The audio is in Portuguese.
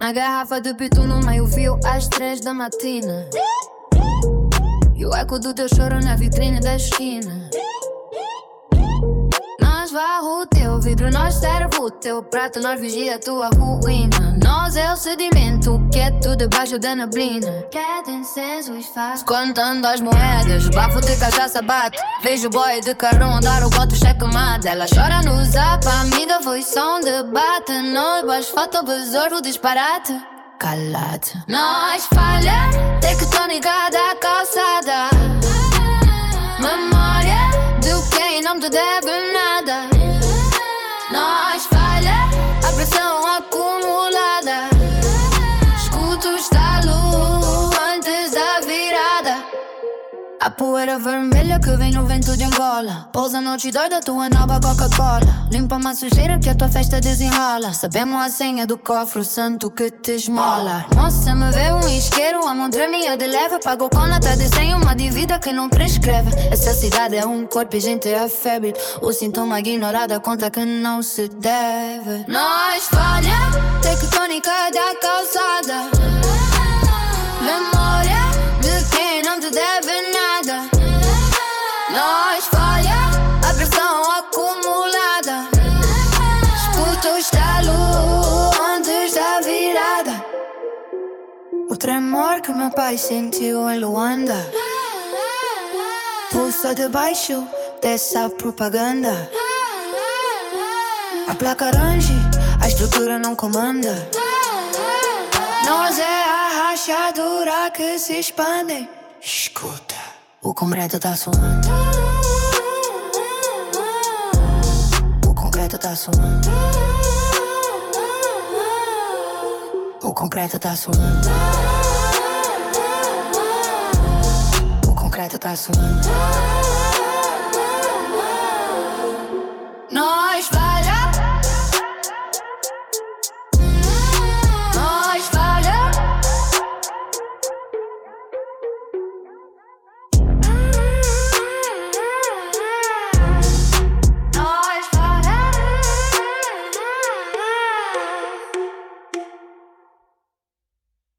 A garrafa de pitu no meio-fio às 3 da matina. E o eco do teu choro na vitrine da esquina. Nós varro o teu vidro, nós serve o teu prato, nós vigia a tua ruína. Nós é o sedimento, quieto debaixo da neblina. Quieto incenso e faz contando as moedas, bafo de cachaça bate. Vejo o boy de carro andar, o boto cheque mate. Ela chora no zap, a amiga foi só um debate. Nós baixo foto, besouro, disparate. Calate. Nós falha, tectônica da calçada. Memória de quem não te deve nada. Nós falha, a pressão acumulada. Escuto o estalo antes da virada. A poeira vermelha que vem no vento de Angola. Pousa no tidor da tua nova Coca-Cola. Limpa-me a sujeira que a tua festa desenrola. Sabemos a senha do cofre, o santo que te esmola. Moça, me vê um isqueiro, a mão tremia de leve. Pagou com nota de 100, uma dívida que não prescreve. Essa cidade é um corpo e gente é febre. O sintoma ignorado, a conta que não se deve. Nós falha, tectônica da calçada. Memória de quem não te deve nada. Nós falha, a pressão acumulada. Escuta o estalo antes da virada. O tremor que meu pai sentiu em Luanda. Pulsa debaixo dessa propaganda. A placa range, a estrutura não comanda. Nós é a rachadura que se expande. Escuta, o concreto tá suando. O concreto tá suando. O concreto tá suando. O concreto tá suando.